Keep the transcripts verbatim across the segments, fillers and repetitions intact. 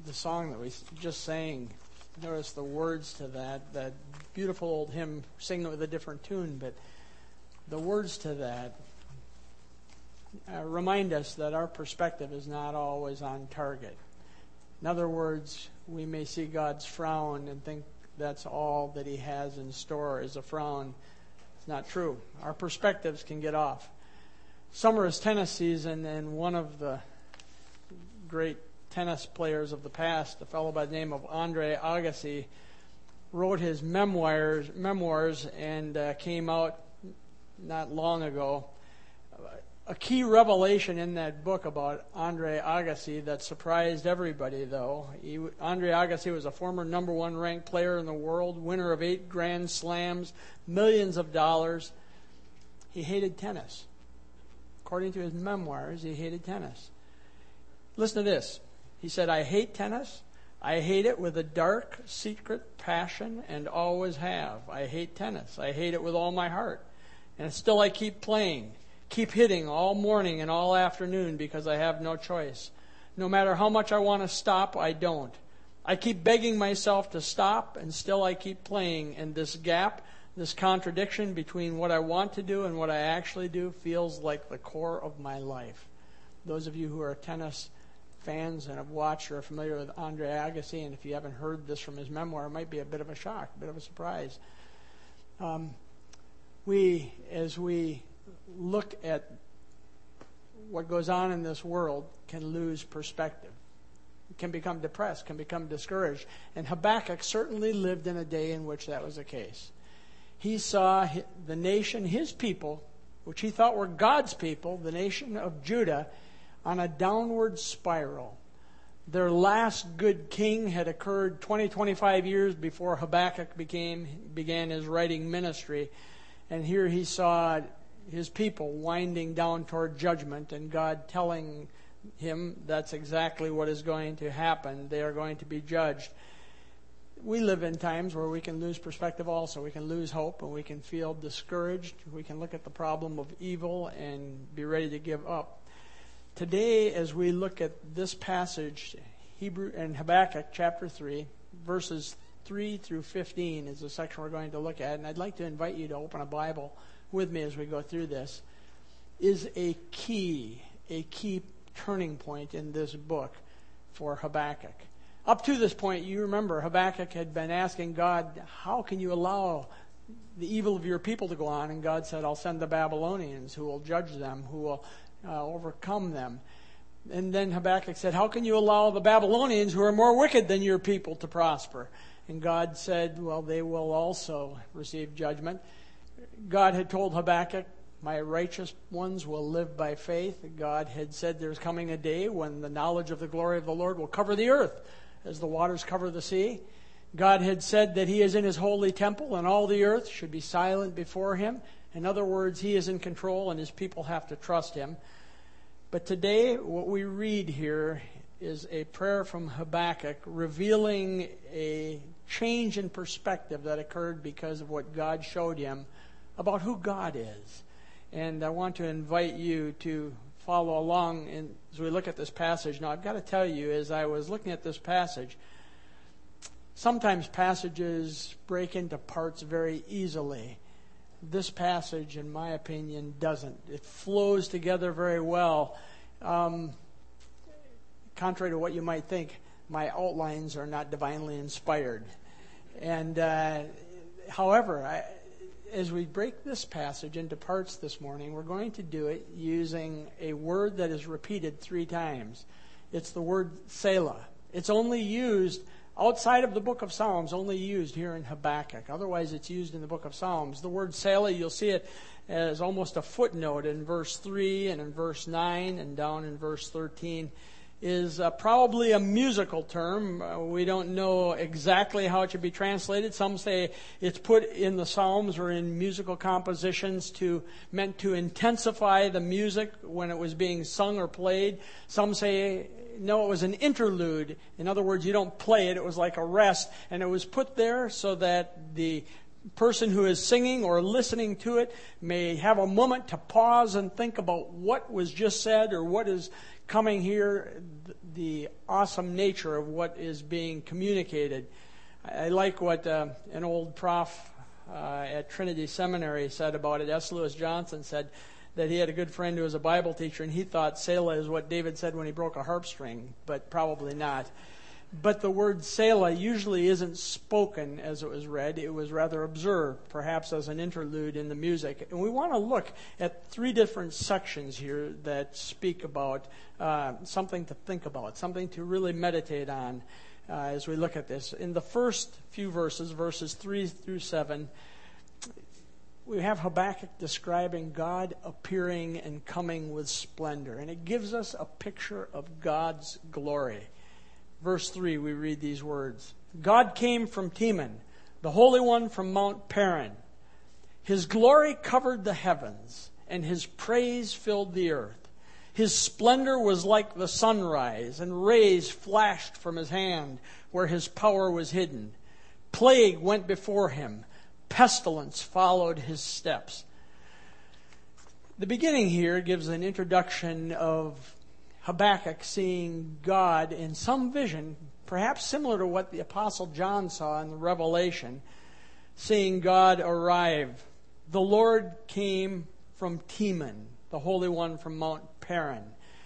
the song that we just sang, notice the words to that, that beautiful old hymn, singing it with a different tune, but the words to that uh, remind us that our perspective is not always on target. In other words, we may see God's frown and think that's all that he has in store is a frown. It's not true. Our perspectives can get off. Summer is tennis season, and one of the great tennis players of the past, a fellow by the name of Andre Agassi, wrote his memoirs, memoirs and uh, came out not long ago. A key revelation in that book about Andre Agassi that surprised everybody, though. He, Andre Agassi was a former number one ranked player in the world, winner of eight Grand Slams, millions of dollars. He hated tennis. According to his memoirs, he hated tennis. Listen to this. He said, "I hate tennis. I hate it with a dark, secret passion and always have. I hate tennis. I hate it with all my heart. And still I keep playing. Keep hitting all morning and all afternoon because I have no choice. No matter how much I want to stop, I don't. I keep begging myself to stop, and still I keep playing. And this gap, this contradiction between what I want to do and what I actually do feels like the core of my life." Those of you who are tennis fans and have watched or are familiar with Andre Agassi, and if you haven't heard this from his memoir, it might be a bit of a shock, a bit of a surprise. Um, we, as we look at what goes on in this world, can lose perspective, can become depressed, can become discouraged. And Habakkuk certainly lived in a day in which that was the case. He saw the nation, his people, which he thought were God's people, the nation of Judah, on a downward spiral. Their last good king had occurred twenty, twenty-five years before Habakkuk became, began his writing ministry. And here he saw his people winding down toward judgment, and God telling him that's exactly what is going to happen. They are going to be judged. We live in times where we can lose perspective also. We can lose hope, and we can feel discouraged. We can look at the problem of evil and be ready to give up. Today, as we look at this passage, Hebrew and Habakkuk chapter three, verses three through fifteen is the section we're going to look at, and I'd like to invite you to open a Bible with me as we go through this, is a key, a key turning point in this book for Habakkuk. Up to this point, you remember Habakkuk had been asking God, how can you allow the evil of your people to go on? And God said, I'll send the Babylonians who will judge them, who will uh, overcome them. And then Habakkuk said, how can you allow the Babylonians who are more wicked than your people to prosper? And God said, well, they will also receive judgment. God had told Habakkuk, my righteous ones will live by faith. God had said there's coming a day when the knowledge of the glory of the Lord will cover the earth as the waters cover the sea. God had said that he is in his holy temple and all the earth should be silent before him. In other words, he is in control and his people have to trust him. But today, what we read here is a prayer from Habakkuk revealing a change in perspective that occurred because of what God showed him about who God is. And I want to invite you to follow along in, as we look at this passage. Now, I've got to tell you, as I was looking at this passage, sometimes passages break into parts very easily. This passage, in my opinion, doesn't. It flows together very well. Um, contrary to what you might think, my outlines are not divinely inspired. And uh, however, I, as we break this passage into parts this morning, we're going to do it using a word that is repeated three times. It's the word Selah. It's only used outside of the book of Psalms, only used here in Habakkuk. Otherwise, it's used in the book of Psalms. The word Selah, you'll see it as almost a footnote in verse three and in verse nine and down in verse thirteen. Is uh, probably a musical term. Uh, we don't know exactly how it should be translated. Some say it's put in the Psalms or in musical compositions to meant to intensify the music when it was being sung or played. Some say, no, it was an interlude. In other words, you don't play it. It was like a rest. And it was put there so that the person who is singing or listening to it may have a moment to pause and think about what was just said or what is coming here. the awesome nature of what is being communicated. I, I like what uh, an old prof uh, at Trinity Seminary said about it. S. Lewis Johnson said that he had a good friend who was a Bible teacher, and he thought Selah is what David said when he broke a harp string, but probably not. But the word Selah usually isn't spoken as it was read. It was rather observed, perhaps as an interlude in the music. And we want to look at three different sections here that speak about uh, something to think about, something to really meditate on uh, as we look at this. In the first few verses, verses three through seven, we have Habakkuk describing God appearing and coming with splendor. And it gives us a picture of God's glory. Verse three, we read these words. God came from Teman, the Holy One from Mount Paran. His glory covered the heavens, and his praise filled the earth. His splendor was like the sunrise, and rays flashed from his hand where his power was hidden. Plague went before him. Pestilence followed his steps. The beginning here gives an introduction of Habakkuk seeing God in some vision, perhaps similar to what the Apostle John saw in the Revelation, seeing God arrive. The Lord came from Teman, the Holy One from Mount Paran.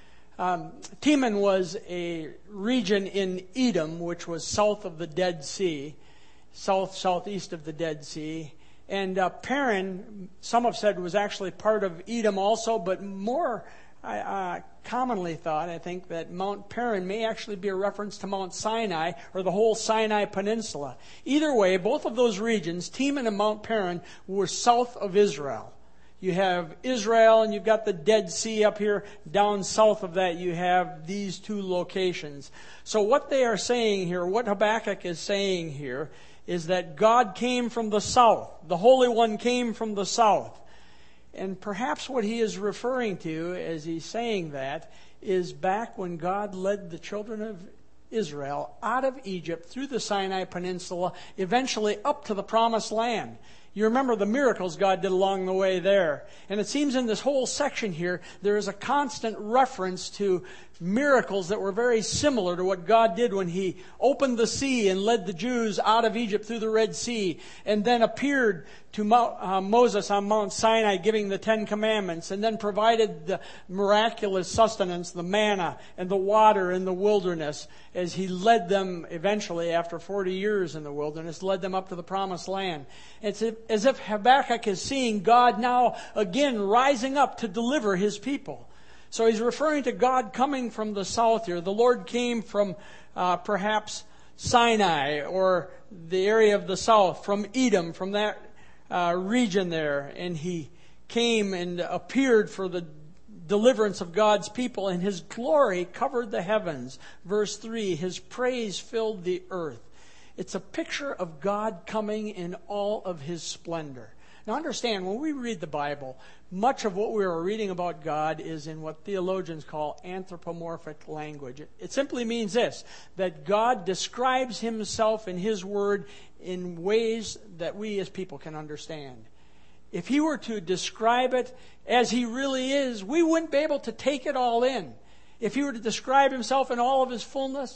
Um, Teman was a region in Edom, which was south of the Dead Sea, south, southeast of the Dead Sea. And uh, Paran, some have said, was actually part of Edom also, but more I uh, commonly thought, I think, that Mount Paran may actually be a reference to Mount Sinai or the whole Sinai Peninsula. Either way, both of those regions, Teman and Mount Paran, were south of Israel. You have Israel and you've got the Dead Sea up here. Down south of that you have these two locations. So what they are saying here, what Habakkuk is saying here, is that God came from the south. The Holy One came from the south. And perhaps what he is referring to as he's saying that is back when God led the children of Israel out of Egypt through the Sinai Peninsula, eventually up to the Promised Land. You remember the miracles God did along the way there. And it seems in this whole section here, there is a constant reference to miracles that were very similar to what God did when he opened the sea and led the Jews out of Egypt through the Red Sea, and then appeared to Mo- uh, Moses on Mount Sinai giving the Ten Commandments, and then provided the miraculous sustenance, the manna and the water in the wilderness, as he led them eventually after forty years in the wilderness, led them up to the Promised Land. It's as if Habakkuk is seeing God now again rising up to deliver his people. So he's referring to God coming from the south here. The Lord came from uh, perhaps Sinai or the area of the south, from Edom, from that uh, region there. And he came and appeared for the deliverance of God's people, and his glory covered the heavens. Verse three, his praise filled the earth. It's a picture of God coming in all of his splendor. Now understand, when we read the Bible, much of what we are reading about God is in what theologians call anthropomorphic language. It simply means this, that God describes himself in his word in ways that we as people can understand. If he were to describe it as he really is, we wouldn't be able to take it all in. If he were to describe himself in all of his fullness,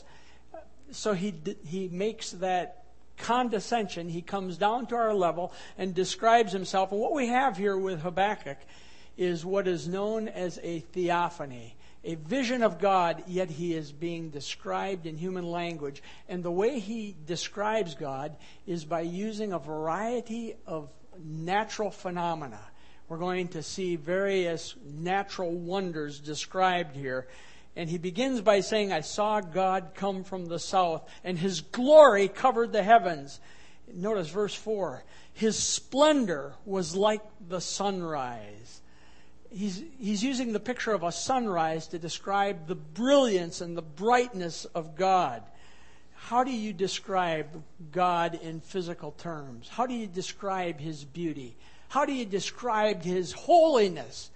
so he he makes that condescension. He comes down to our level and describes himself. And what we have here with Habakkuk is what is known as a theophany, a vision of God, yet he is being described in human language. And the way he describes God is by using a variety of natural phenomena. We're going to see various natural wonders described here. And he begins by saying, I saw God come from the south, and his glory covered the heavens. Notice verse four. His splendor was like the sunrise. He's, he's using the picture of a sunrise to describe the brilliance and the brightness of God. How do you describe God in physical terms? How do you describe his beauty? How do you describe his holiness?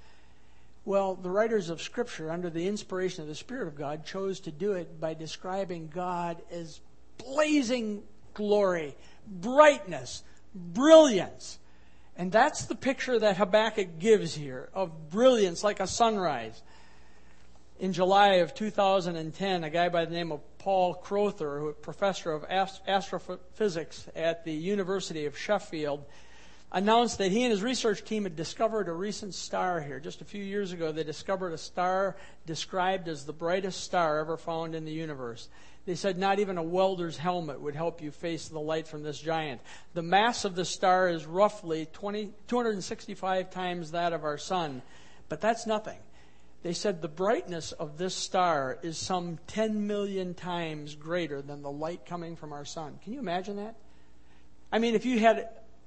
Well, the writers of Scripture, under the inspiration of the Spirit of God, chose to do it by describing God as blazing glory, brightness, brilliance. And that's the picture that Habakkuk gives here, of brilliance like a sunrise. In July of two thousand ten, a guy by the name of Paul Crowther, a professor of astrophysics at the University of Sheffield, announced that he and his research team had discovered a recent star here. Just a few years ago, they discovered a star described as the brightest star ever found in the universe. They said not even a welder's helmet would help you face the light from this giant. The mass of the star is roughly two hundred sixty-five times that of our sun, but that's nothing. They said the brightness of this star is some ten million times greater than the light coming from our sun. Can you imagine that? I mean, if you had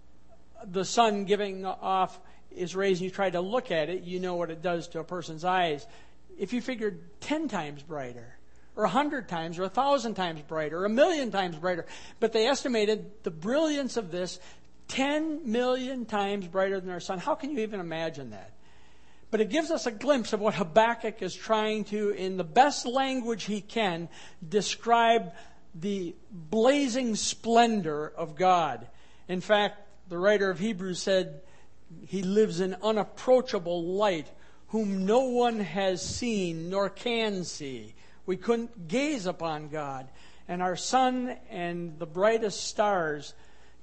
the sun giving off its rays and you tried to look at it, you know what it does to a person's eyes. If you figured ten times brighter, or a hundred times, or a thousand times brighter, or a million times brighter, but they estimated the brilliance of this ten million times brighter than our sun. How can you even imagine that? But it gives us a glimpse of what Habakkuk is trying to, in the best language he can, describe the blazing splendor of God. In fact, the writer of Hebrews said, he lives in unapproachable light, whom no one has seen nor can see. We couldn't gaze upon God. And our sun and the brightest stars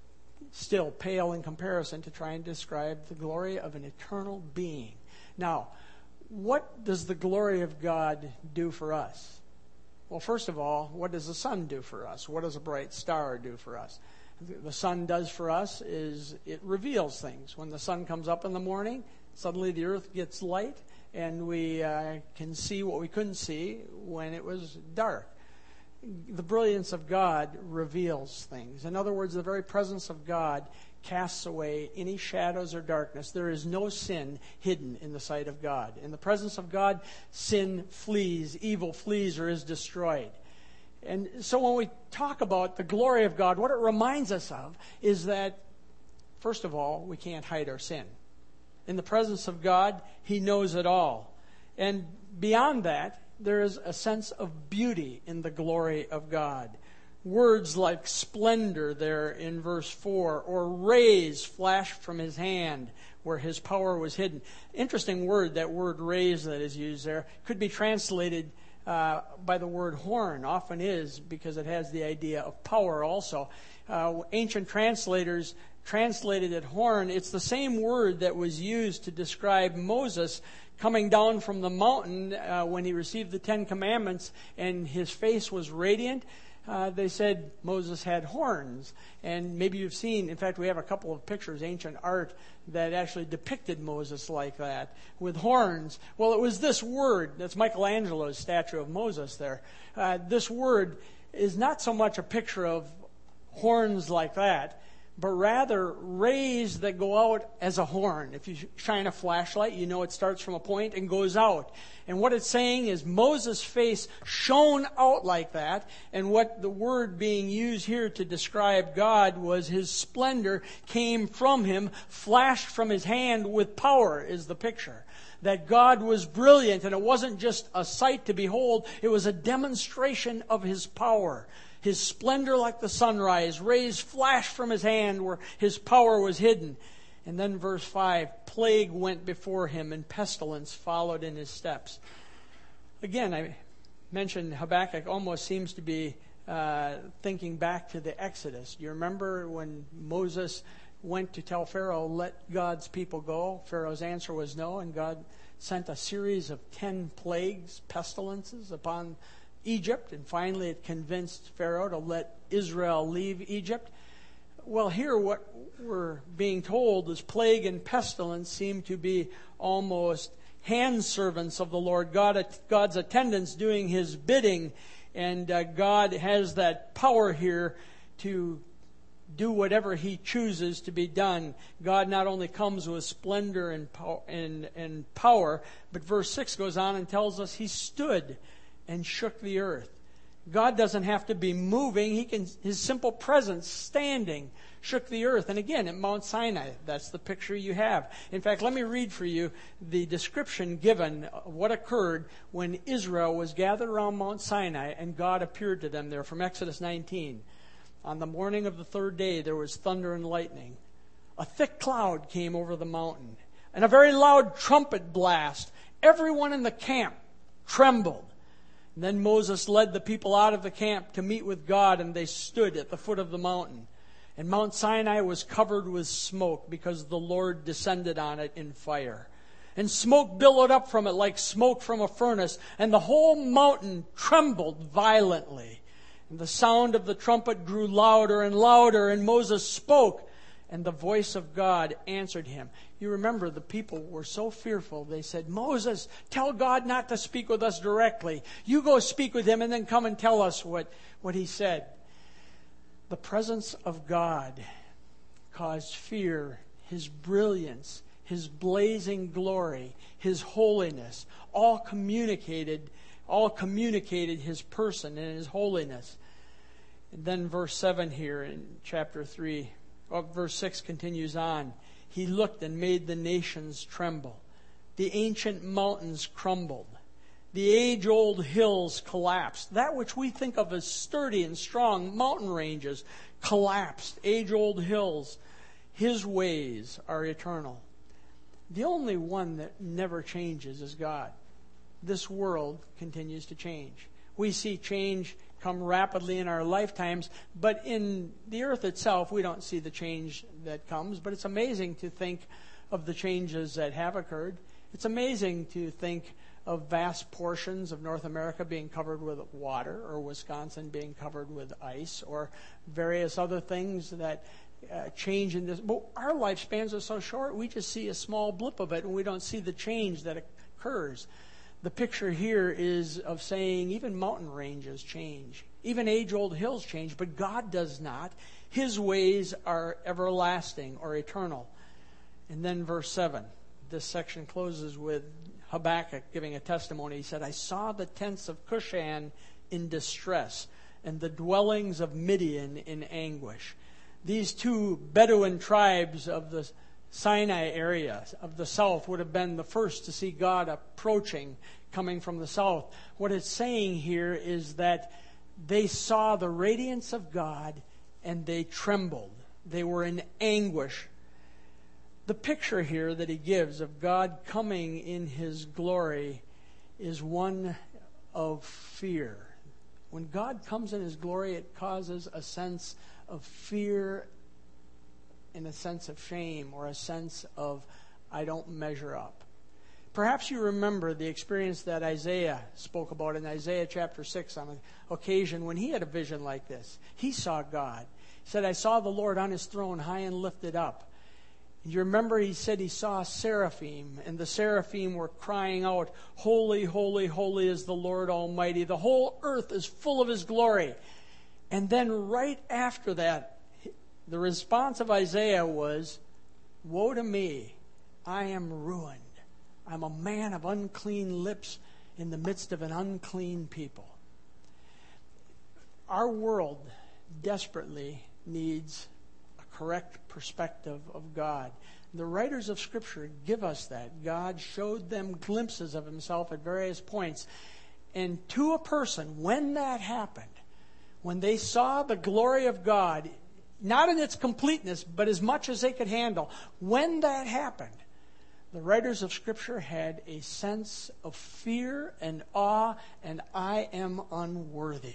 still pale in comparison to try and describe the glory of an eternal being. Now, what does the glory of God do for us? Well, first of all, what does the sun do for us? What does a bright star do for us? The sun does for us is it reveals things. When the sun comes up in the morning, suddenly the earth gets light, and we uh, can see what we couldn't see when it was dark. The brilliance of God reveals things. In other words, the very presence of God casts away any shadows or darkness. There is no sin hidden in the sight of God. In the presence of God, sin flees, evil flees, or is destroyed. And so when we talk about the glory of God, what it reminds us of is that, first of all, we can't hide our sin. In the presence of God, He knows it all. And beyond that, there is a sense of beauty in the glory of God. Words like splendor there in verse four, or rays flashed from His hand where His power was hidden. Interesting word, that word rays that is used there, could be translated uh, by the word horn, often is, because it has the idea of power also. Uh, ancient translators translated it horn. It's the same word that was used to describe Moses coming down from the mountain uh, when he received the Ten Commandments and his face was radiant. Uh, they said Moses had horns. And maybe you've seen, in fact, we have a couple of pictures, ancient art, that actually depicted Moses like that, with horns. Well, it was this word, that's Michelangelo's statue of Moses there. Uh, this word is not so much a picture of horns like that, but rather rays that go out as a horn. If you shine a flashlight, you know it starts from a point and goes out. And what it's saying is Moses' face shone out like that, and what the word being used here to describe God was His splendor came from Him, flashed from His hand with power, is the picture. That God was brilliant, and it wasn't just a sight to behold, it was a demonstration of His power. His splendor like the sunrise, rays flashed from His hand where His power was hidden. And then verse five, plague went before Him and pestilence followed in His steps. Again, I mentioned Habakkuk almost seems to be uh, thinking back to the Exodus. Do you remember when Moses went to tell Pharaoh, let God's people go? Pharaoh's answer was no, and God sent a series of ten plagues, pestilences upon Egypt, and finally it convinced Pharaoh to let Israel leave Egypt. Well, here what we're being told is plague and pestilence seem to be almost hand servants of the Lord, God, God's attendants doing His bidding, and uh, God has that power here to do whatever He chooses to be done. God not only comes with splendor and, pow- and, and power, but verse six goes on and tells us He stood and shook the earth. God doesn't have to be moving. He can, His simple presence, standing, shook the earth. And again, at Mount Sinai, that's the picture you have. In fact, let me read for you the description given of what occurred when Israel was gathered around Mount Sinai and God appeared to them there from Exodus nineteen. On the morning of the third day, there was thunder and lightning. A thick cloud came over the mountain, and a very loud trumpet blast. Everyone in the camp trembled. And then Moses led the people out of the camp to meet with God, and they stood at the foot of the mountain. And Mount Sinai was covered with smoke because the Lord descended on it in fire. And smoke billowed up from it like smoke from a furnace, and the whole mountain trembled violently. And the sound of the trumpet grew louder and louder, and Moses spoke, and the voice of God answered him. You remember the people were so fearful, they said, Moses, tell God not to speak with us directly. You go speak with him and then come and tell us what, what he said. The presence of God caused fear, his brilliance, his blazing glory, his holiness, all communicated, all communicated his person and his holiness. And then verse seven here in chapter three, or verse six continues on. He looked and made the nations tremble. The ancient mountains crumbled. The age-old hills collapsed. That which we think of as sturdy and strong mountain ranges collapsed. Age-old hills. His ways are eternal. The only one that never changes is God. This world continues to change. We see change come rapidly in our lifetimes, but in the earth itself, we don't see the change that comes. But it's amazing to think of the changes that have occurred. It's amazing to think of vast portions of North America being covered with water, or Wisconsin being covered with ice, or various other things that uh, change in this. But our lifespans are so short, we just see a small blip of it, and we don't see the change that occurs. The picture here is of saying even mountain ranges change. Even age-old hills change, but God does not. His ways are everlasting or eternal. And then verse seven. This section closes with Habakkuk giving a testimony. He said, I saw the tents of Cushan in distress, and the dwellings of Midian in anguish. These two Bedouin tribes of the Sinai area of the south would have been the first to see God approaching, coming from the south. What it's saying here is that they saw the radiance of God and they trembled. They were in anguish. The picture here that he gives of God coming in his glory is one of fear. When God comes in his glory, it causes a sense of fear and a sense of shame, or a sense of, I don't measure up. Perhaps you remember the experience that Isaiah spoke about in Isaiah chapter six on an occasion when he had a vision like this. He saw God. He said, I saw the Lord on his throne high and lifted up. You remember he said he saw seraphim, and the seraphim were crying out, Holy, holy, holy is the Lord Almighty. The whole earth is full of his glory. And then right after that, the response of Isaiah was, Woe to me, I am ruined. I'm a man of unclean lips in the midst of an unclean people. Our world desperately needs a correct perspective of God. The writers of Scripture give us that. God showed them glimpses of himself at various points. And to a person, when that happened, when they saw the glory of God, not in its completeness, but as much as they could handle, when that happened, the writers of Scripture had a sense of fear and awe, and I am unworthy.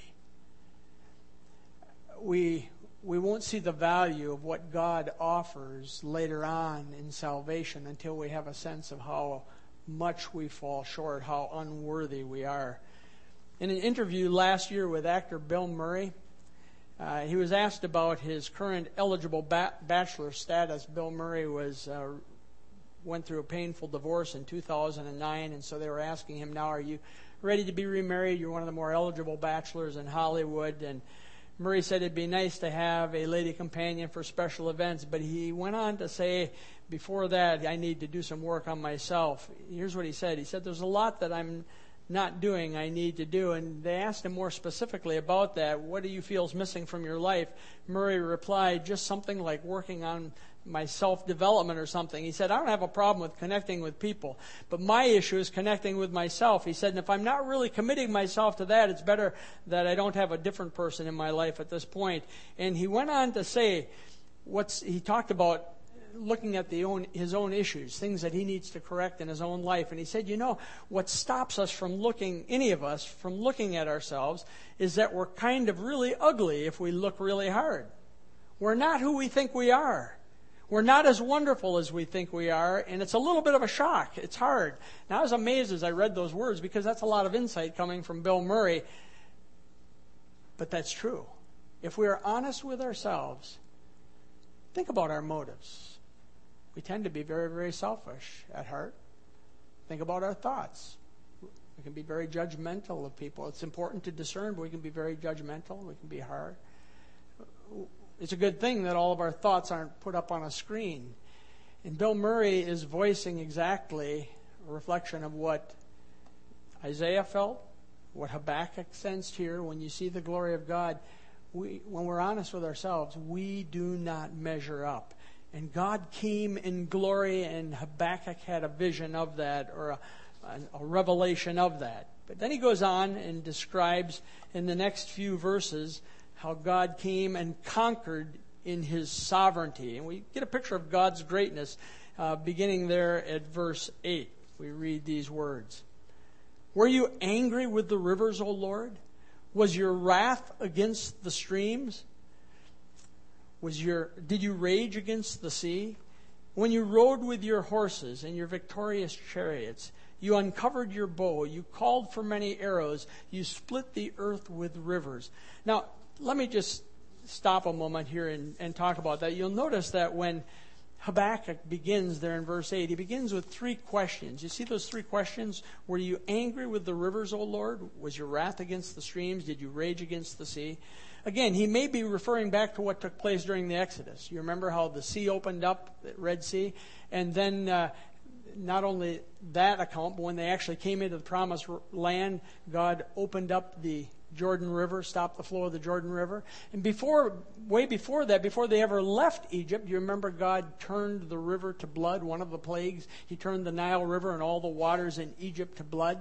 We we won't see the value of what God offers later on in salvation until we have a sense of how much we fall short, how unworthy we are. In an interview last year with actor Bill Murray, uh, he was asked about his current eligible ba- bachelor status. Bill Murray was uh, went through a painful divorce in two thousand nine, and so they were asking him, now, are you ready to be remarried? You're one of the more eligible bachelors in Hollywood. And Murray said it'd be nice to have a lady companion for special events, but he went on to say, before that, I need to do some work on myself. Here's what he said. He said, there's a lot that I'm not doing I need to do. And they asked him more specifically about that. What do you feel is missing from your life? Murray replied, just something like working on my self-development or something. He said, I don't have a problem with connecting with people, but my issue is connecting with myself. He said, and if I'm not really committing myself to that, it's better that I don't have a different person in my life at this point. And he went on to say, what's he talked about looking at the own, his own issues, things that he needs to correct in his own life. And he said, you know, what stops us from looking, any of us, from looking at ourselves is that we're kind of really ugly if we look really hard. We're not who we think we are. We're not as wonderful as we think we are, and it's a little bit of a shock. It's hard. Now, I was amazed as I read those words because that's a lot of insight coming from Bill Murray. But that's true. If we are honest with ourselves, think about our motives. We tend to be very, very selfish at heart. Think about our thoughts. We can be very judgmental of people. It's important to discern, but we can be very judgmental. We can be hard. It's a good thing that all of our thoughts aren't put up on a screen. And Bill Murray is voicing exactly a reflection of what Isaiah felt, what Habakkuk sensed here. When you see the glory of God, we, when we're honest with ourselves, we do not measure up. And God came in glory, and Habakkuk had a vision of that, or a, a, a revelation of that. But then he goes on and describes in the next few verses how God came and conquered in his sovereignty. And we get a picture of God's greatness uh, beginning there at verse eight. We read these words. Were you angry with the rivers, O Lord? Was your wrath against the streams? Was your did you rage against the sea? When you rode with your horses and your victorious chariots, you uncovered your bow, you called for many arrows, you split the earth with rivers. Now, let me just stop a moment here and, and talk about that. You'll notice that when Habakkuk begins there in verse eight, he begins with three questions. You see those three questions? Were you angry with the rivers, O Lord? Was your wrath against the streams? Did you rage against the sea? Again, he may be referring back to what took place during the Exodus. You remember how the sea opened up, the Red Sea? And then uh, not only that account, but when they actually came into the promised land, God opened up the Jordan River, stopped the flow of the Jordan River. And before, way before that, before they ever left Egypt, you remember God turned the river to blood, one of the plagues. He turned the Nile River and all the waters in Egypt to blood.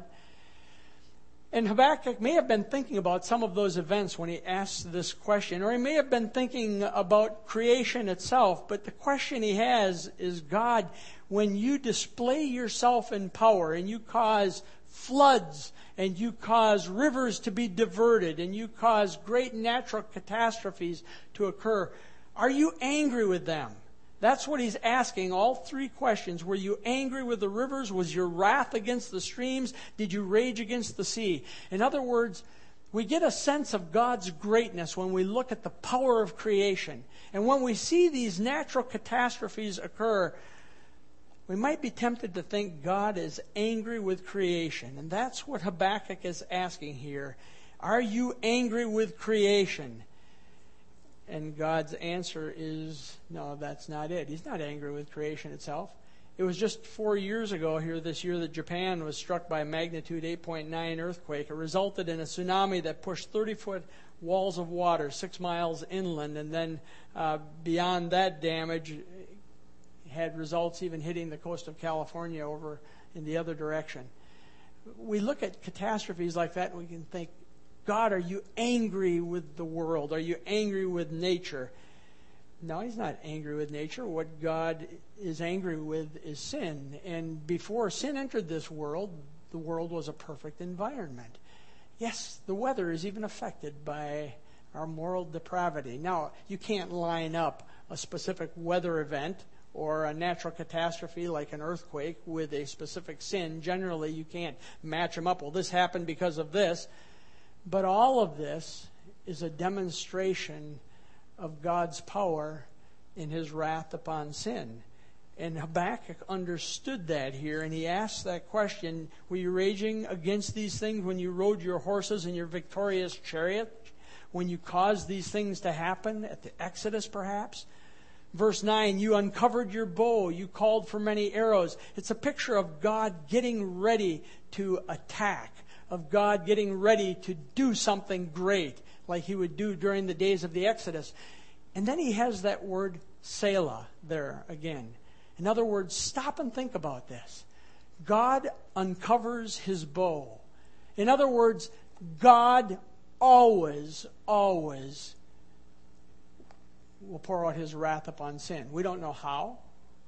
And Habakkuk may have been thinking about some of those events when he asked this question, or he may have been thinking about creation itself. But the question he has is, God, when you display yourself in power and you cause floods and you cause rivers to be diverted and you cause great natural catastrophes to occur, are you angry with them? That's what he's asking, all three questions. Were you angry with the rivers? Was your wrath against the streams? Did you rage against the sea? In other words, we get a sense of God's greatness when we look at the power of creation. And when we see these natural catastrophes occur, we might be tempted to think God is angry with creation. And that's what Habakkuk is asking here. Are you angry with creation? And God's answer is, no, that's not it. He's not angry with creation itself. It was just four years ago here this year that Japan was struck by a magnitude eight point nine earthquake. It resulted in a tsunami that pushed thirty-foot walls of water six miles inland. And then uh, beyond that damage, had results even hitting the coast of California over in the other direction. We look at catastrophes like that and we can think, God, are you angry with the world? Are you angry with nature? No, he's not angry with nature. What God is angry with is sin. And before sin entered this world, the world was a perfect environment. Yes, the weather is even affected by our moral depravity. Now, you can't line up a specific weather event or a natural catastrophe like an earthquake with a specific sin. Generally, you can't match them up. Well, this happened because of this. But all of this is a demonstration of God's power in his wrath upon sin. And Habakkuk understood that here, and he asked that question, were you raging against these things when you rode your horses in your victorious chariot? When you caused these things to happen at the Exodus, perhaps? Verse nine, you uncovered your bow, you called for many arrows. It's a picture of God getting ready to attack, of God getting ready to do something great, like he would do during the days of the Exodus. And then he has that word Selah there again. In other words, stop and think about this. God uncovers his bow. In other words, God always, always will pour out his wrath upon sin. We don't know how.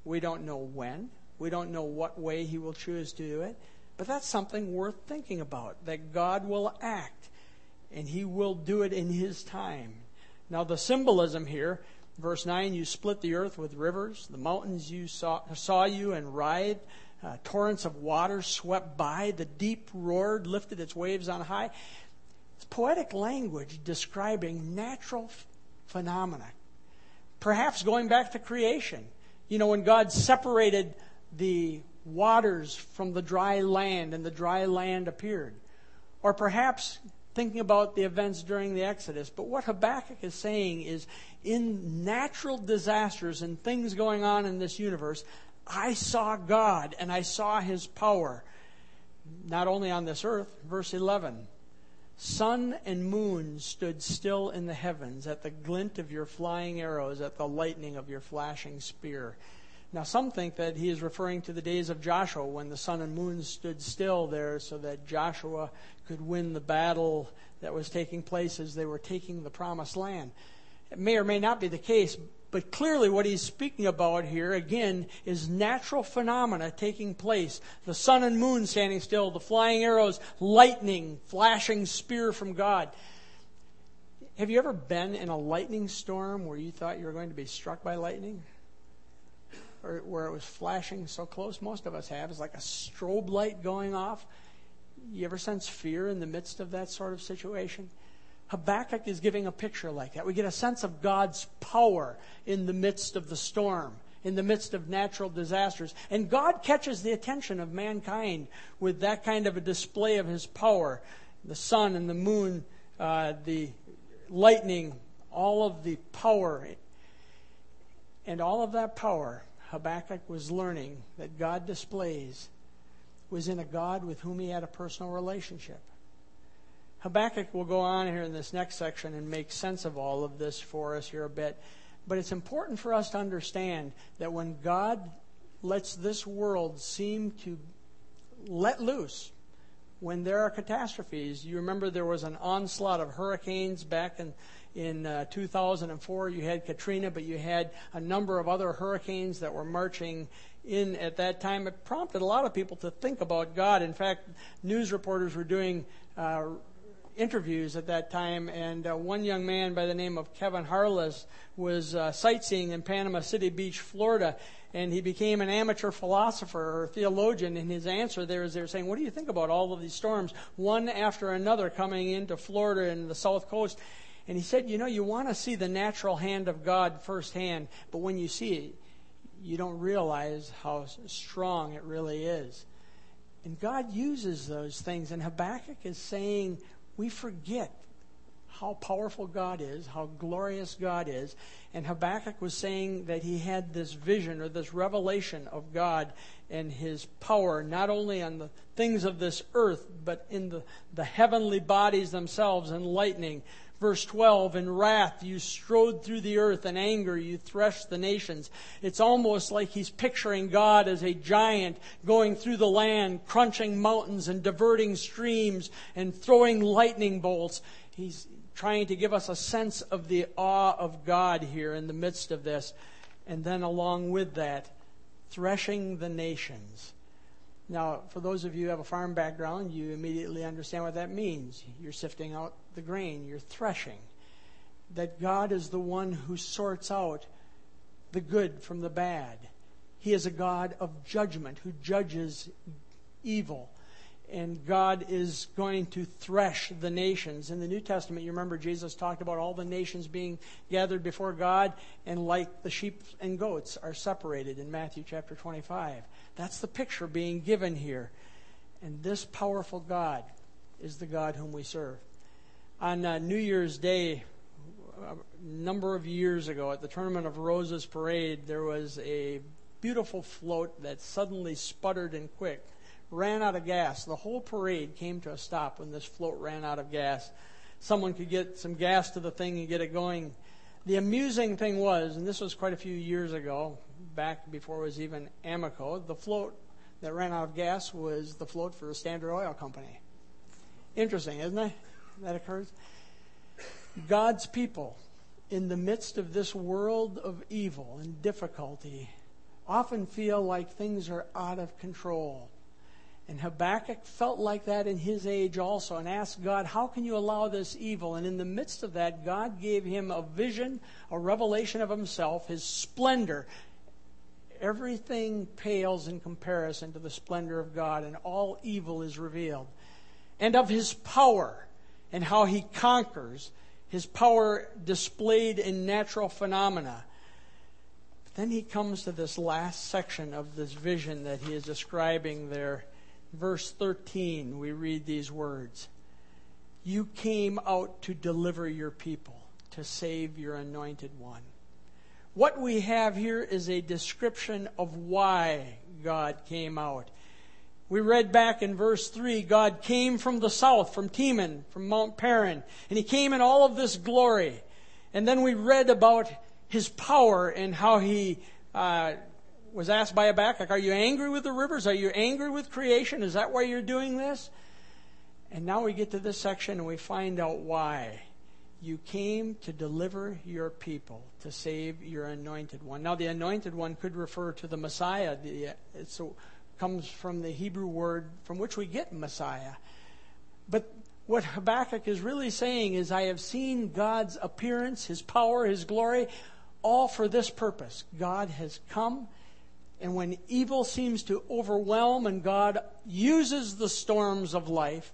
We don't know when. We don't know what way he will choose to do it. But that's something worth thinking about, that God will act, and he will do it in his time. Now the symbolism here, verse nine, you split the earth with rivers. The mountains you saw, saw you and writhed. Uh, torrents of water swept by. The deep roared, lifted its waves on high. It's poetic language describing natural f- phenomena. Perhaps going back to creation. You know, when God separated the waters from the dry land and the dry land appeared. Or perhaps thinking about the events during the Exodus. But what Habakkuk is saying is, in natural disasters and things going on in this universe, I saw God and I saw his power. Not only on this earth, verse eleven. Sun and moon stood still in the heavens at the glint of your flying arrows, at the lightning of your flashing spear. Now some think that he is referring to the days of Joshua when the sun and moon stood still there so that Joshua could win the battle that was taking place as they were taking the promised land. It may or may not be the case, but clearly what he's speaking about here, again, is natural phenomena taking place. The sun and moon standing still, the flying arrows, lightning, flashing spear from God. Have you ever been in a lightning storm where you thought you were going to be struck by lightning? Or where it was flashing so close? Most of us have. It's like a strobe light going off. You ever sense fear in the midst of that sort of situation? Habakkuk is giving a picture like that. We get a sense of God's power in the midst of the storm, in the midst of natural disasters. And God catches the attention of mankind with that kind of a display of his power. The sun and the moon, uh, the lightning, all of the power. And all of that power, Habakkuk was learning that God displays, was in a God with whom he had a personal relationship. Habakkuk will go on here in this next section and make sense of all of this for us here a bit. But it's important for us to understand that when God lets this world seem to let loose, when there are catastrophes, you remember there was an onslaught of hurricanes back in, in uh, two thousand four. You had Katrina, but you had a number of other hurricanes that were marching in at that time. It prompted a lot of people to think about God. In fact, news reporters were doing uh, interviews at that time, and uh, one young man by the name of Kevin Harless was uh, sightseeing in Panama City Beach, Florida, and he became an amateur philosopher or theologian. In his answer there is they were saying, what do you think about all of these storms, one after another, coming into Florida and the South Coast? And he said, you know, you want to see the natural hand of God firsthand, but when you see it, you don't realize how strong it really is. And God uses those things, and Habakkuk is saying, we forget how powerful God is, how glorious God is. And Habakkuk was saying that he had this vision or this revelation of God and his power, not only on the things of this earth, but in the, the heavenly bodies themselves, and lightning. Verse twelve, in wrath you strode through the earth, in anger you threshed the nations. It's almost like he's picturing God as a giant going through the land, crunching mountains and diverting streams and throwing lightning bolts. He's trying to give us a sense of the awe of God here in the midst of this. And then along with that, threshing the nations. Now, for those of you who have a farm background, you immediately understand what that means. You're sifting out the grain. You're threshing. That God is the one who sorts out the good from the bad. He is a God of judgment who judges evil. And God is going to thresh the nations. In the New Testament, you remember Jesus talked about all the nations being gathered before God, and like the sheep and goats are separated in Matthew chapter twenty-five. That's the picture being given here. And this powerful God is the God whom we serve. On uh, New Year's Day, a number of years ago, at the Tournament of Roses parade, there was a beautiful float that suddenly sputtered and quit. Ran out of gas. The whole parade came to a stop when this float ran out of gas. Someone could get some gas to the thing and get it going. The amusing thing was, and this was quite a few years ago, back before it was even Amoco, the float that ran out of gas was the float for the Standard Oil Company. Interesting, isn't it? That occurs. God's people, in the midst of this world of evil and difficulty, often feel like things are out of control. And Habakkuk felt like that in his age also and asked God, how can you allow this evil? And in the midst of that, God gave him a vision, a revelation of himself, his splendor. Everything pales in comparison to the splendor of God, and all evil is revealed. And of his power and how he conquers, his power displayed in natural phenomena. But then he comes to this last section of this vision that he is describing there. Verse thirteen, we read these words. You came out to deliver your people, to save your anointed one. What we have here is a description of why God came out. We read back in verse three, God came from the south, from Teman, from Mount Paran, and he came in all of this glory. And then we read about his power and how he uh, was asked by Habakkuk, are you angry with the rivers? Are you angry with creation? Is that why you're doing this? And now we get to this section and we find out why. You came to deliver your people, to save your anointed one. Now, the anointed one could refer to the Messiah. The, it comes from the Hebrew word from which we get Messiah. But what Habakkuk is really saying is, I have seen God's appearance, his power, his glory, all for this purpose. God has come, and when evil seems to overwhelm and God uses the storms of life,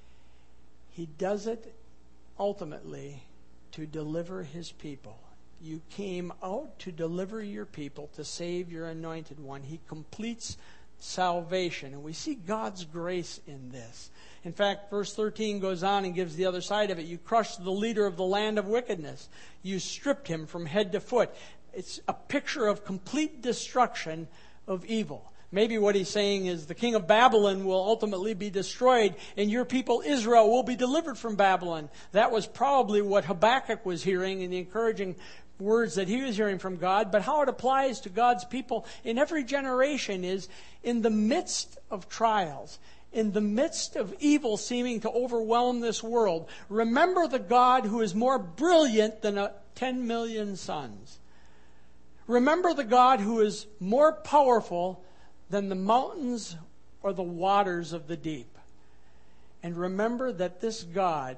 he does it ultimately to deliver his people. You came out to deliver your people, to save your anointed one. He completes salvation. And we see God's grace in this. In fact, verse thirteen goes on and gives the other side of it. You crushed the leader of the land of wickedness. You stripped him from head to foot. It's a picture of complete destruction of evil. Maybe what he's saying is the king of Babylon will ultimately be destroyed and your people Israel will be delivered from Babylon. That was probably what Habakkuk was hearing in the encouraging words that he was hearing from God. But how it applies to God's people in every generation is in the midst of trials, in the midst of evil seeming to overwhelm this world, remember the God who is more brilliant than a ten million suns. Remember the God who is more powerful than the mountains or the waters of the deep. And remember that this God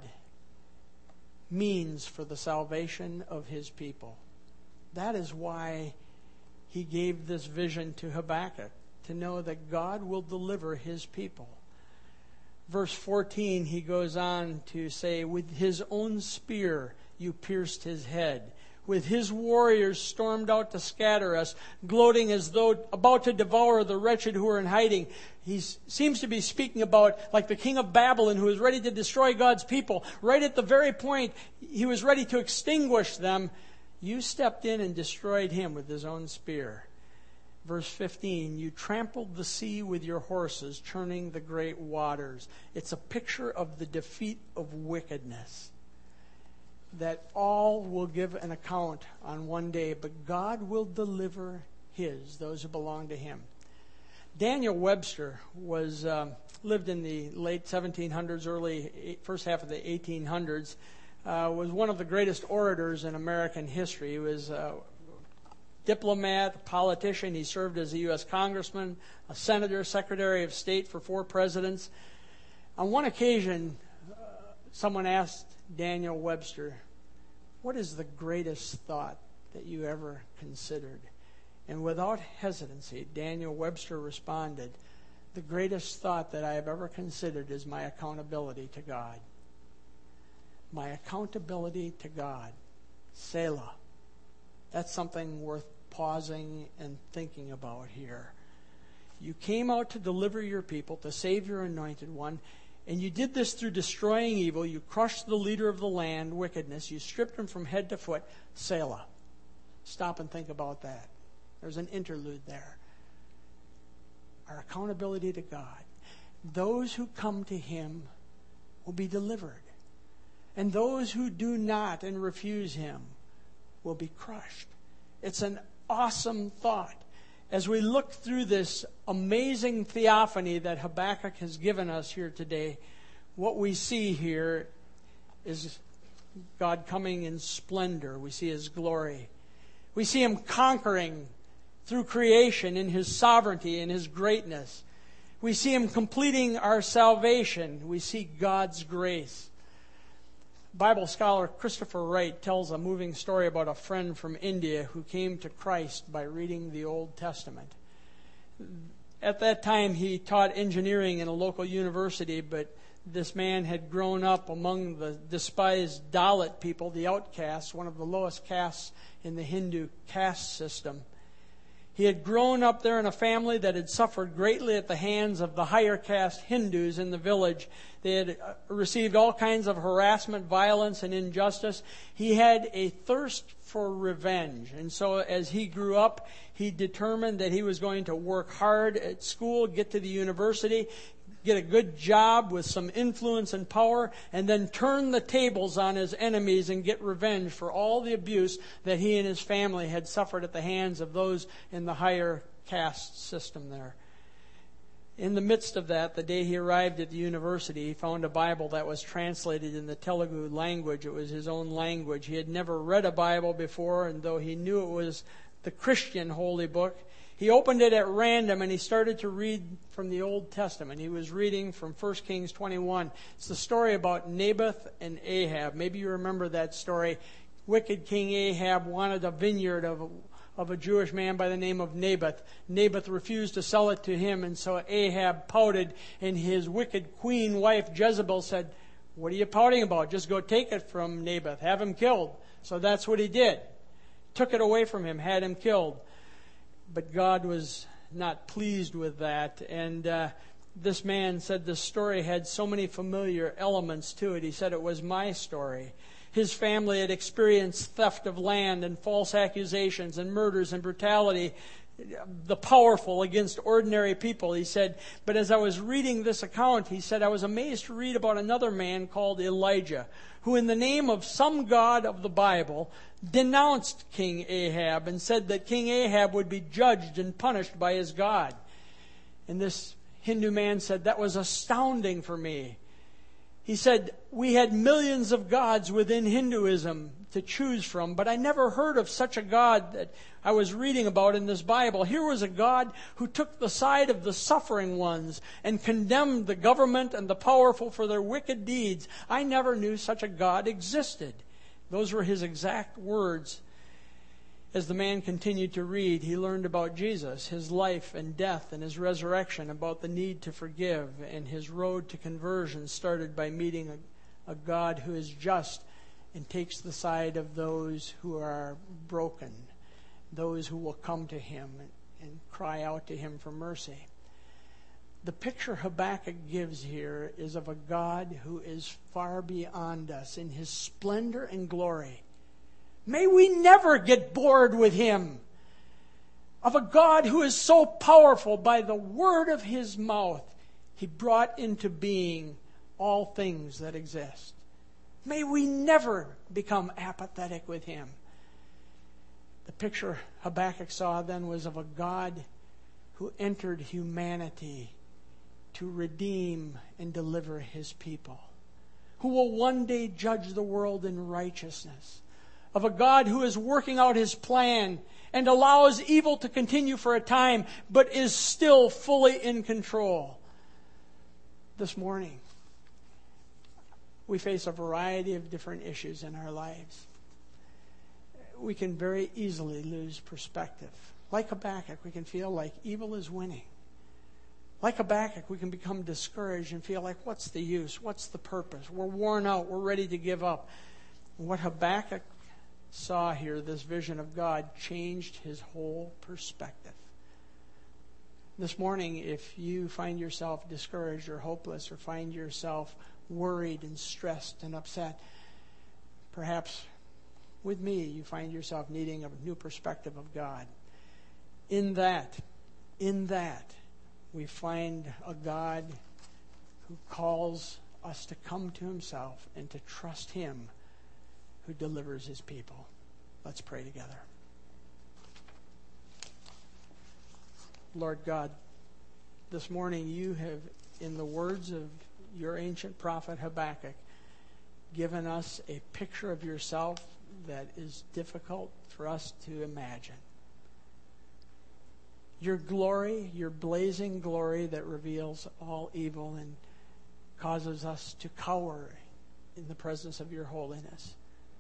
means for the salvation of his people. That is why he gave this vision to Habakkuk, to know that God will deliver his people. Verse fourteen, he goes on to say, with his own spear you pierced his head. With his warriors stormed out to scatter us, gloating as though about to devour the wretched who are in hiding. He seems to be speaking about like the king of Babylon who is ready to destroy God's people. Right at the very point he was ready to extinguish them, you stepped in and destroyed him with his own spear. Verse fifteen, you trampled the sea with your horses, churning the great waters. It's a picture of the defeat of wickedness, that all will give an account on one day, but God will deliver his, those who belong to him. Daniel Webster was um, lived in the late seventeen hundreds, early first half of the eighteen hundreds, uh, was one of the greatest orators in American history. He was a diplomat, a politician. He served as a U S congressman, a senator, secretary of state for four presidents. On one occasion, uh, someone asked Daniel Webster, what is the greatest thought that you ever considered? And without hesitancy, Daniel Webster responded, the greatest thought that I have ever considered is my accountability to God. My accountability to God. Selah. That's something worth pausing and thinking about here. You came out to deliver your people, to save your anointed one, and you did this through destroying evil. You crushed the leader of the land, wickedness. You stripped him from head to foot. Selah. Stop and think about that. There's an interlude there. Our accountability to God. Those who come to him will be delivered. And those who do not and refuse him will be crushed. It's an awesome thought. As we look through this amazing theophany that Habakkuk has given us here today, what we see here is God coming in splendor. We see his glory. We see him conquering through creation in His sovereignty and His greatness. We see Him completing our salvation. We see God's grace. Bible scholar Christopher Wright tells a moving story about a friend from India who came to Christ by reading the Old Testament. At that time, he taught engineering in a local university, but this man had grown up among the despised Dalit people, the outcasts, one of the lowest castes in the Hindu caste system. He had grown up there in a family that had suffered greatly at the hands of the higher caste Hindus in the village. They had received all kinds of harassment, violence, and injustice. He had a thirst for revenge. And so as he grew up, he determined that he was going to work hard at school, get to the university, get a good job with some influence and power, and then turn the tables on his enemies and get revenge for all the abuse that he and his family had suffered at the hands of those in the higher caste system there. In the midst of that, the day he arrived at the university, he found a Bible that was translated in the Telugu language. It was his own language. He had never read a Bible before, and though he knew it was the Christian holy book, he opened it at random and he started to read from the Old Testament. He was reading from First Kings twenty-one. It's the story about Naboth and Ahab. Maybe you remember that story. Wicked King Ahab wanted a vineyard of a, of a Jewish man by the name of Naboth. Naboth refused to sell it to him, and so Ahab pouted, and his wicked queen wife Jezebel said, "What are you pouting about? Just go take it from Naboth. Have him killed." So that's what he did. Took it away from him, had him killed. But God was not pleased with that. And uh, this man said the story had so many familiar elements to it. He said it was my story. His family had experienced theft of land and false accusations and murders and brutality, the powerful against ordinary people. He said, but as I was reading this account, he said, I was amazed to read about another man called Elijah, who in the name of some god of the Bible denounced King Ahab and said that King Ahab would be judged and punished by his God. And this Hindu man said, that was astounding for me. He said, we had millions of gods within Hinduism to choose from, but I never heard of such a God that I was reading about in this Bible. Here was a God who took the side of the suffering ones and condemned the government and the powerful for their wicked deeds. I never knew such a God existed. Those were his exact words. As the man continued to read, he learned about Jesus, his life and death and his resurrection, about the need to forgive, and his road to conversion started by meeting a, a God who is just and takes the side of those who are broken, those who will come to him and, and cry out to him for mercy. The picture Habakkuk gives here is of a God who is far beyond us in his splendor and glory. May we never get bored with him. Of a God who is so powerful, by the word of his mouth, he brought into being all things that exist. May we never become apathetic with him. The picture Habakkuk saw then was of a God who entered humanity to redeem and deliver his people, who will one day judge the world in righteousness, of a God who is working out his plan and allows evil to continue for a time, but is still fully in control. This morning, we face a variety of different issues in our lives. We can very easily lose perspective. Like Habakkuk, we can feel like evil is winning. Like Habakkuk, we can become discouraged and feel like, what's the use? What's the purpose? We're worn out. We're ready to give up. What Habakkuk saw here, this vision of God, changed his whole perspective. This morning, if you find yourself discouraged or hopeless, or find yourself worried and stressed and upset, perhaps with me you find yourself needing a new perspective of God. In that, in that, we find a God who calls us to come to himself and to trust him who delivers his people. Let's pray together. Lord God, this morning you have, in the words of your ancient prophet Habakkuk, given us a picture of yourself that is difficult for us to imagine. Your glory, your blazing glory that reveals all evil and causes us to cower in the presence of your holiness.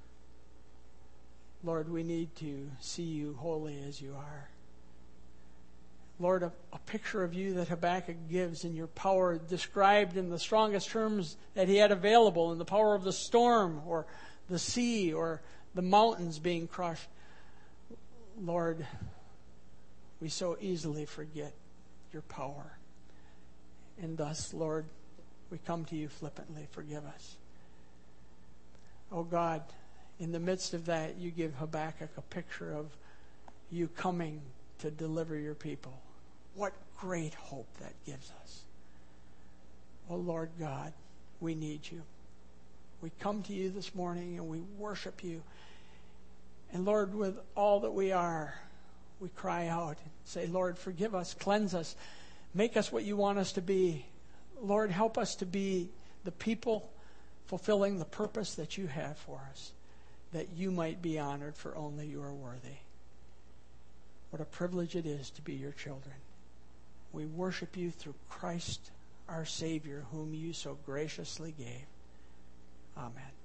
Lord, we need to see you holy as you are. Lord, a, a picture of you that Habakkuk gives in your power, described in the strongest terms that he had available, in the power of the storm or the sea or the mountains being crushed. Lord, we so easily forget your power. And thus, Lord, we come to you flippantly. Forgive us. Oh God, in the midst of that, you give Habakkuk a picture of you coming to deliver your people. What great hope that gives us. Oh Lord God, we need you. We come to you this morning and we worship you. And Lord, with all that we are, we cry out and say, Lord, forgive us, cleanse us, make us what you want us to be. Lord, help us to be the people fulfilling the purpose that you have for us, that you might be honored, for only you are worthy. What a privilege it is to be your children. We worship you through Christ, our Savior, whom you so graciously gave. Amen.